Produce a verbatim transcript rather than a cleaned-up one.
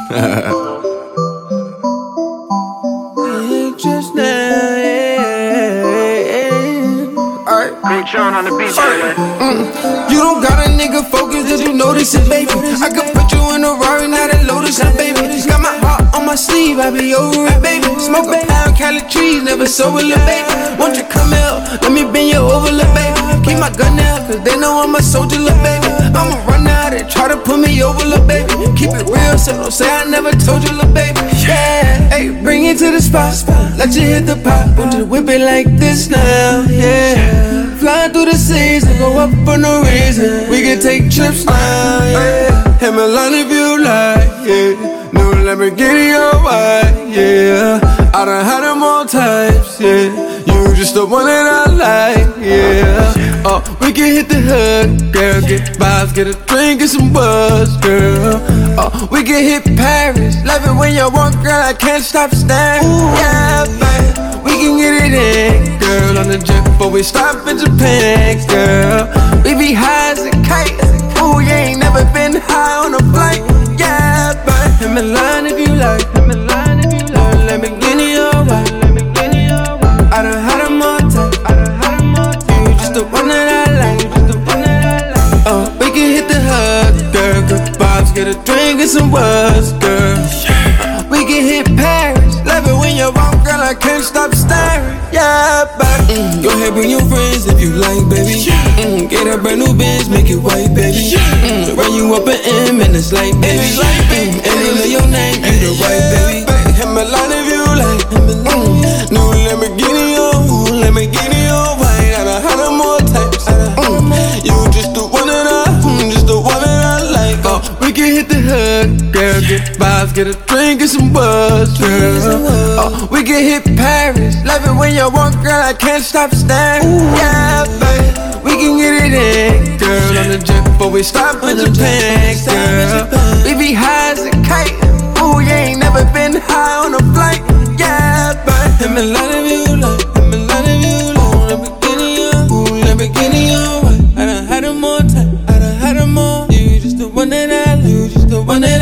Just now, yeah. Alright, Big Sean on the beat, baby. mm. You don't got a nigga focused, did you notice it, baby? I could put you in a Rari, not a Lotus, now, baby. Got my heart on my sleeve, I be over it, baby. Smoke a pound, Cali trees, never sober, little baby. Won't you come out, let me bend you over, little baby. Keep my gun out, cause they know I'm a soldier, little baby. I'ma run out and try to put me over, little baby. Keep it real, so don't say I never told you, little baby. Yeah, hey, bring it to the spot, let you hit the pop. Won't you whip it like this now, yeah. Flying through the seas and go up for no reason. We can take trips now, yeah. Hit my line if you like, yeah. New Lamborghini or white, yeah. I done had them all types, yeah. You just the one that I like, yeah. Oh, we can hit the hood, girl. Get vibes, get a drink, get some buzz, girl. Oh, we can hit Paris. Love it when you walk, girl. I can't stop staring. Yeah, babe. We can get it in, girl. On the jet before we stop in Japan, girl. We be high as a kite. Ooh, you ain't never been high on a flight. Yeah, babe. Hit me line if you like. Hit me line if you like. Let me get in your way. Let me get in your way. I done had them all tight. I done had them all tight. You just the one that I like. You just the one that I like. Oh, we can hit the hood, girl. Good vibes, get a drink and some words, girl. Uh, we can hit Paris. Love it when you walk, girl. I can't stop staring. Yeah, baby. Mm, go ahead, bring your friends if you like, baby. Mm, get a brand new Benz, make it white, baby. Mm, run you up an M and it's like, baby. Mm, and they know your name, you the right, baby. Hit my line if you like. Mm, new Lamborghini, oh, Lamborghini, oh, white. I done had them all types. Mm, you just the one that I, mm, just the one that I like. Oh, we can hit the hood, girl. Get vibes, get a drink and some buzz, girl. Oh, we can hit Paris. Love it when you walk, girl. I can't stop staring. Yeah, babe. We can get it in, girl. On the jet before we stop in Japan, girl. We be high as a kite. Ooh, you ain't never been high on a flight. Yeah, babe. Hit me line if you like. Hit me line if you like. Let me get in your, ooh, let me get in your way. I done had them all tight. I done had them all. You just the one that I like. You just the one that